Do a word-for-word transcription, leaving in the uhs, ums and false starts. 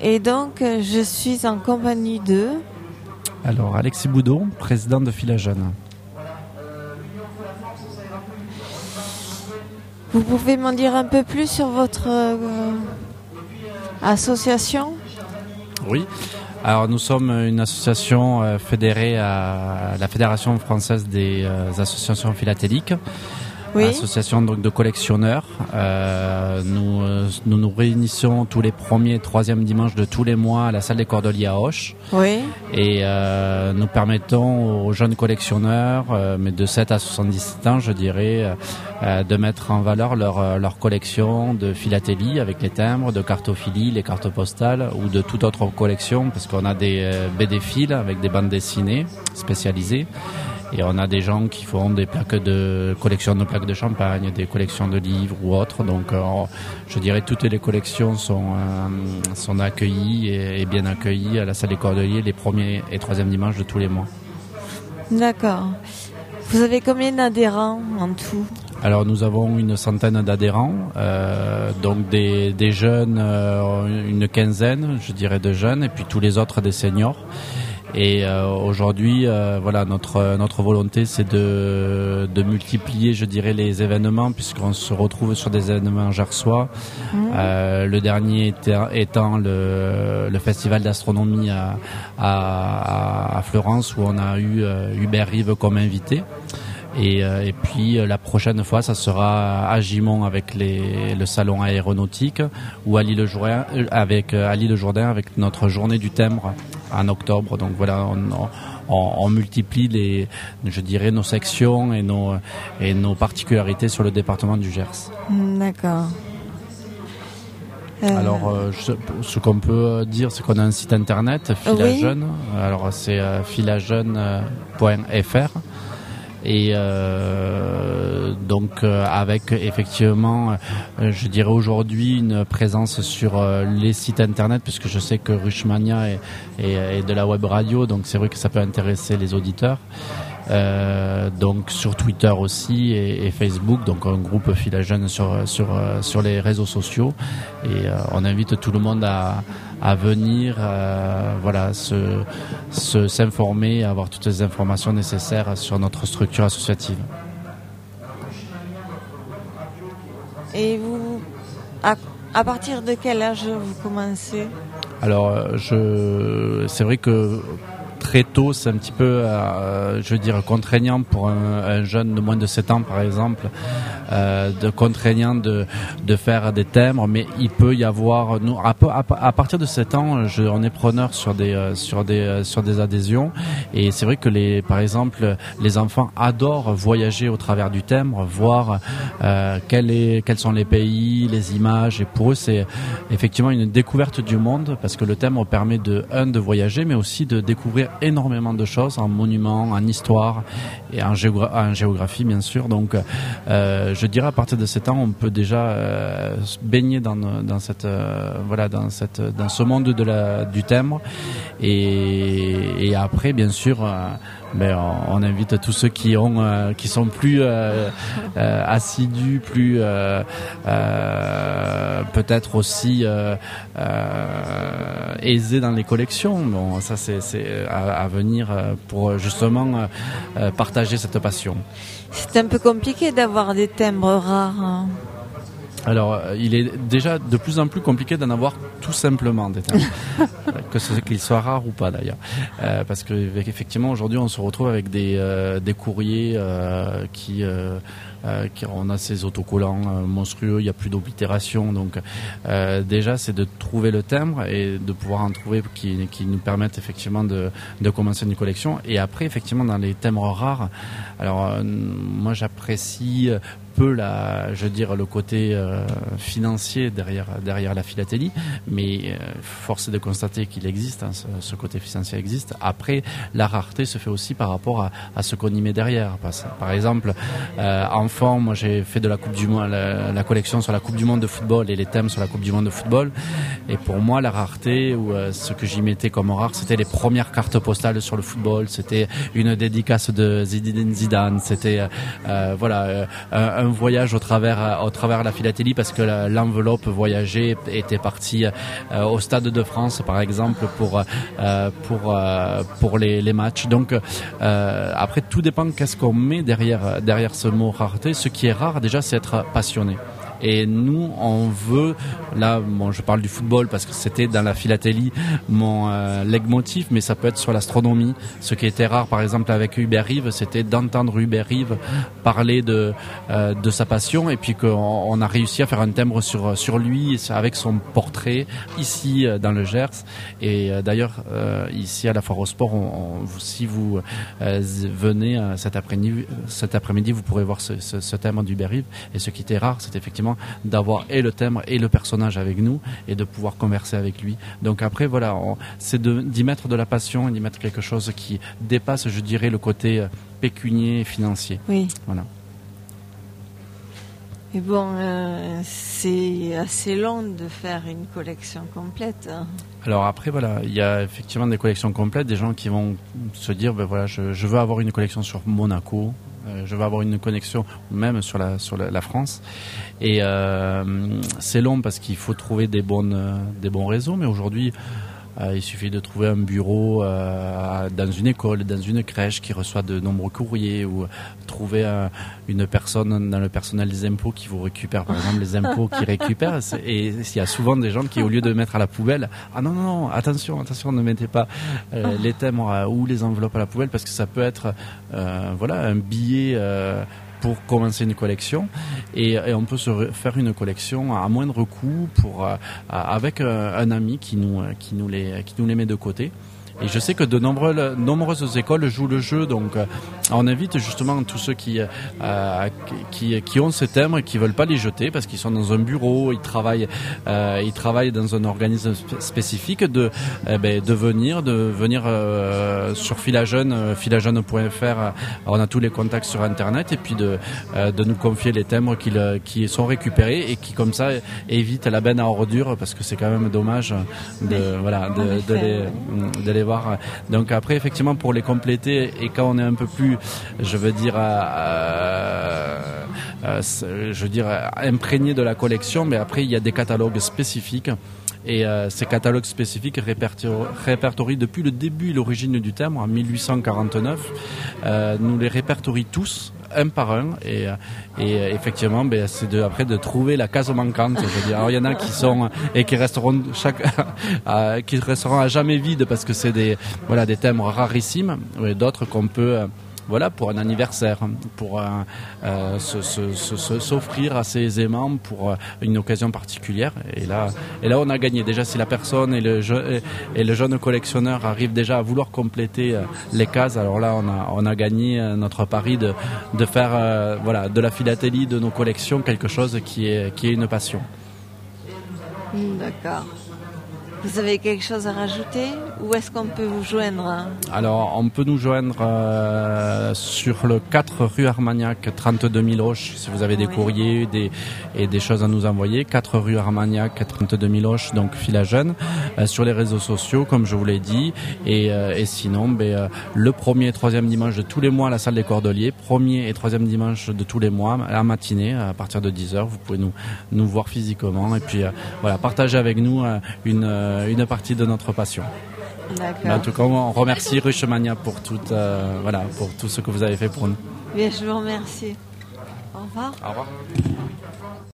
Et donc, je suis en compagnie de... Alors, Alexis Boudon, président de Philajeune. Vous pouvez m'en dire un peu plus sur votre euh, association ? Oui. Alors, nous sommes une association euh, fédérée à la Fédération française des euh, associations philatéliques. Oui. Association donc de collectionneurs. Euh, nous, euh, nous nous réunissons tous les premiers et troisièmes dimanches de tous les mois à la salle des Cordeliers à Auch. Oui. Et euh, nous permettons aux jeunes collectionneurs, euh, mais de sept à soixante-dix-sept ans, je dirais, euh, de mettre en valeur leur, leur collection de philatélie avec les timbres, de cartophilie, les cartes postales ou de toute autre collection, parce qu'on a des euh, B D fils avec des bandes dessinées spécialisées. Et on a des gens qui font des plaques de collection de plaques de champagne, des collections de livres ou autres. Donc, euh, je dirais toutes les collections sont euh, sont accueillies et, et bien accueillies à la salle des Cordeliers les premiers et troisièmes dimanches de tous les mois. D'accord. Vous avez combien d'adhérents en tout ? Alors nous avons une centaine d'adhérents, euh, donc des, des jeunes, euh, une quinzaine, je dirais, de jeunes, et puis tous les autres des seniors. Et euh, aujourd'hui, euh, voilà, notre notre volonté, c'est de de multiplier, je dirais, les événements, puisqu'on se retrouve sur des événements gersois. Mmh. Euh, le dernier étant, étant le le festival d'astronomie à à, à Fleurance, où on a eu euh, Hubert Rive comme invité. Et, euh, et puis euh, la prochaine fois, ça sera à Gimont avec les, le salon aéronautique, ou à l'île-Jourdain avec à l'île-Jourdain avec notre journée du timbre en octobre. Donc voilà, on, on, on multiplie les, je dirais, nos sections et nos et nos particularités sur le département du Gers. D'accord. Euh... Alors, euh, je, ce qu'on peut dire, c'est qu'on a un site internet, Philajeune. Oui. Alors c'est euh, philajeune point f r. Et euh, donc euh, avec effectivement, euh, je dirais aujourd'hui une présence sur euh, les sites internet, puisque je sais que Rushmania est, est, est de la web radio, donc c'est vrai que ça peut intéresser les auditeurs. Euh, donc sur Twitter aussi et, et Facebook, donc un groupe Philajeune sur sur sur les réseaux sociaux, et euh, on invite tout le monde à à venir, euh, voilà, se, se s'informer, avoir toutes les informations nécessaires sur notre structure associative. Et vous, à, à partir de quel âge vous commencez ? Alors, je, c'est vrai que très tôt, c'est un petit peu, euh, je veux dire, contraignant pour un, un jeune de moins de sept ans, par exemple, euh, de contraignant de de faire des timbres, mais il peut y avoir, nous, à, à, à partir de sept ans, je, on est preneur sur des euh, sur des euh, sur des adhésions, et c'est vrai que les, par exemple, les enfants adorent voyager au travers du timbre, voir euh, quel est, quels sont les pays, les images, et pour eux, c'est effectivement une découverte du monde, parce que le timbre permet de un de voyager, mais aussi de découvrir énormément de choses en monuments, en histoire et en, géogra- en géographie, bien sûr. Donc, euh, je dirais à partir de sept ans, on peut déjà euh, se baigner dans, dans cette, euh, voilà, dans cette, dans ce monde de la, du timbre. Et, et après, bien sûr, euh, ben, on, on invite tous ceux qui ont, euh, qui sont plus euh, euh, assidus, plus euh, euh, peut-être aussi euh, euh, aisés dans les collections. Bon, ça c'est, c'est à, à venir pour justement euh, partager cette passion. C'est un peu compliqué d'avoir des timbres rares. Hein. Alors, il est déjà de plus en plus compliqué d'en avoir tout simplement des timbres, que ce qu'ils soient rares ou pas d'ailleurs, euh, parce que effectivement aujourd'hui on se retrouve avec des euh, des courriers euh, qui euh, Euh, on a ces autocollants euh, monstrueux, il n'y a plus d'oblitération, donc euh, déjà c'est de trouver le timbre et de pouvoir en trouver qui, qui nous permettent effectivement de, de commencer une collection. Et après effectivement dans les timbres rares, alors euh, moi j'apprécie peu la, je veux dire, le côté euh, financier derrière derrière la philatélie, mais euh, force est de constater qu'il existe, hein, ce, ce côté financier existe. Après, la rareté se fait aussi par rapport à, à ce qu'on y met derrière. Par, par exemple, euh, en enfant, moi j'ai fait de la Coupe du Monde, la, la collection sur la Coupe du Monde de football et les thèmes sur la Coupe du Monde de football. Et pour moi, la rareté, ou euh, ce que j'y mettais comme rare, c'était les premières cartes postales sur le football. C'était une dédicace de Zinedine Zidane. C'était euh, voilà euh, un, un voyage au travers, au travers la philatélie, parce que la, l'enveloppe voyagée était partie euh, au Stade de France, par exemple, pour euh, pour euh, pour les, les matchs. Donc euh, après, tout dépend qu'est-ce qu'on met derrière derrière ce mot rareté. Ce qui est rare déjà, c'est être passionné. Et nous, on veut, là, bon, je parle du football parce que c'était dans la philatélie mon euh, leitmotiv, mais ça peut être sur l'astronomie. Ce qui était rare, par exemple, avec Hubert Reeves, c'était d'entendre Hubert Reeves parler de euh, de sa passion, et puis qu'on on a réussi à faire un timbre sur sur lui avec son portrait ici dans le Gers. Et euh, d'ailleurs, euh, ici à la Foire au Sport, on, on, si vous euh, venez euh, cet après-midi, cet après-midi, vous pourrez voir ce, ce, ce thème d'Hubert Reeves. Et ce qui était rare, c'est effectivement d'avoir et le thème et le personnage avec nous et de pouvoir converser avec lui. Donc après, voilà, on, c'est de, d'y mettre de la passion et d'y mettre quelque chose qui dépasse, je dirais, le côté pécunier et financier. Oui. Voilà. Et bon, euh, c'est assez long de faire une collection complète. Hein. Alors après, voilà, il y a effectivement des collections complètes, des gens qui vont se dire, ben voilà, je, je veux avoir une collection sur Monaco. Euh, je vais avoir une connexion même sur la sur la, la France, et euh, c'est long parce qu'il faut trouver des bonnes euh, des bons réseaux. Mais aujourd'hui, euh, il suffit de trouver un bureau euh, dans une école, dans une crèche qui reçoit de nombreux courriers, ou trouver euh, une personne dans le personnel des impôts qui vous récupère, par exemple, les impôts qui récupèrent. Et il y a souvent des gens qui, au lieu de mettre à la poubelle, ah non non non, attention attention, ne mettez pas euh, les thèmes euh, ou les enveloppes à la poubelle, parce que ça peut être euh, voilà un billet euh, pour commencer une collection, et, et on peut se faire une collection à moindre coût pour euh, avec euh, un ami qui nous qui nous les qui nous les met de côté. Et je sais que de nombreuses, nombreuses écoles jouent le jeu, donc euh, on invite justement tous ceux qui, euh, qui, qui ont ces thèmes et qui veulent pas les jeter parce qu'ils sont dans un bureau, ils travaillent, euh, ils travaillent dans un organisme spécifique, de, eh ben, de venir, de venir euh, sur Philajeune, euh, philajeune point f r. On a tous les contacts sur Internet, et puis de, euh, de nous confier les thèmes qui, qui sont récupérés et qui comme ça évitent la benne à ordures, parce que c'est quand même dommage de, voilà, de, de, les, de les voir. Donc après, effectivement, pour les compléter, et quand on est un peu plus, je veux dire, euh, euh, je veux dire, imprégné de la collection, mais après il y a des catalogues spécifiques. Et euh, ces catalogues spécifiques répertorient, répertorient depuis le début, l'origine du thème, en mille huit cent quarante-neuf. Euh, nous les répertorient tous, un par un, et, et effectivement, ben, c'est de, après de trouver la case manquante. Je veux dire, alors il y en a qui sont et qui resteront chaque, euh, qui resteront à jamais vides parce que c'est des, voilà, des thèmes rarissimes, et d'autres qu'on peut euh, voilà, pour un anniversaire, pour euh, euh, se, se, se, s'offrir assez aisément pour euh, une occasion particulière. Et là, et là, on a gagné. Déjà, si la personne et le, je, et le jeune collectionneur arrivent déjà à vouloir compléter euh, les cases, alors là, on a, on a gagné euh, notre pari de, de faire euh, voilà, de la philatélie de nos collections quelque chose qui est, qui est une passion. D'accord. Vous avez quelque chose à rajouter? Où est-ce qu'on peut vous joindre? Alors, on peut nous joindre euh, sur le quatre rue Armagnac, trente-deux mille Auch, si vous avez des oui. courriers des, et des choses à nous envoyer. quatre rue Armagnac, trente-deux mille Auch, donc Philajeune, euh, sur les réseaux sociaux, comme je vous l'ai dit. Et, euh, et sinon, ben, euh, le premier et troisième dimanche de tous les mois à la salle des Cordeliers, premier et troisième dimanche de tous les mois, à la matinée, à partir de dix heures, vous pouvez nous, nous voir physiquement. Et puis, euh, voilà, partager avec nous euh, une... Euh, une partie de notre passion. D'accord. En tout cas, on remercie Ruchemania pour tout, euh, voilà, pour tout ce que vous avez fait pour nous. Bien, je vous remercie. Au revoir. Au revoir.